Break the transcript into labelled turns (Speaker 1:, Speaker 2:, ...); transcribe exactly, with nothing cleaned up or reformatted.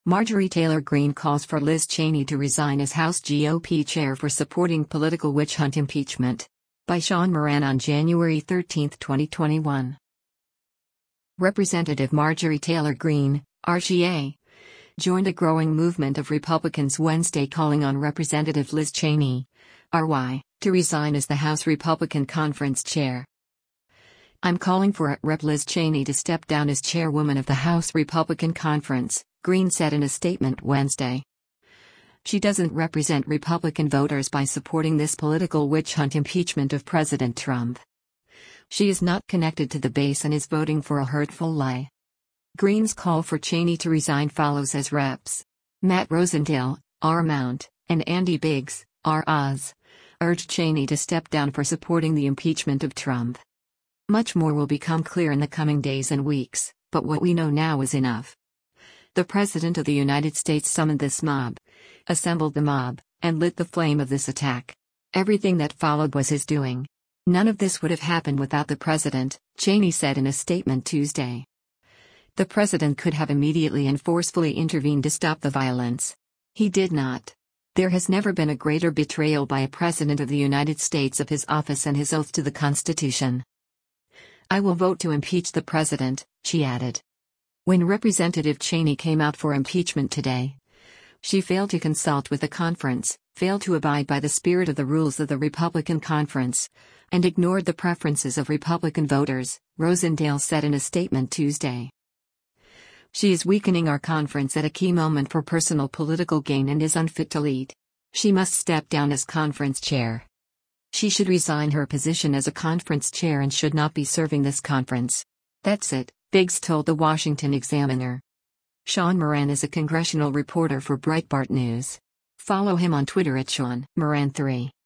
Speaker 1: Marjorie Taylor Greene calls for Liz Cheney to resign as House G O P chair for supporting political witch hunt impeachment. By Sean Moran on January thirteenth, twenty twenty-one. Representative Marjorie Taylor Greene, R T A, joined a growing movement of Republicans Wednesday calling on Representative Liz Cheney, R Y, to resign as the House Republican Conference chair. "I'm calling for Representative Liz Cheney to step down as chairwoman of the House Republican Conference," Greene said in a statement Wednesday. "She doesn't represent Republican voters by supporting this political witch hunt impeachment of President Trump. She is not connected to the base and is voting for a hurtful lie." Greene's call for Cheney to resign follows as Reps Matt Rosendale, R. Mount, and Andy Biggs, R. Oz, urged Cheney to step down for supporting the impeachment of Trump. Much more will become clear in the coming days and weeks, but what we know now is enough. The President of the United States summoned this mob, assembled the mob, and lit the flame of this attack. Everything that followed was his doing. None of this would have happened without the President, Cheney said in a statement Tuesday. The President could have immediately and forcefully intervened to stop the violence. He did not. There has never been a greater betrayal by a President of the United States of his office and his oath to the Constitution. "I will vote to impeach the President," she added. When Representative Cheney came out for impeachment today, she failed to consult with the conference, failed to abide by the spirit of the rules of the Republican Conference, and ignored the preferences of Republican voters, Rosendale said in a statement Tuesday. "She is weakening our conference at a key moment for personal political gain and is unfit to lead. She must step down as conference chair. She should resign her position as a conference chair and should not be serving this conference." That's it, Biggs told the Washington Examiner. Sean Moran is a congressional reporter for Breitbart News. Follow him on Twitter at Sean Moran three.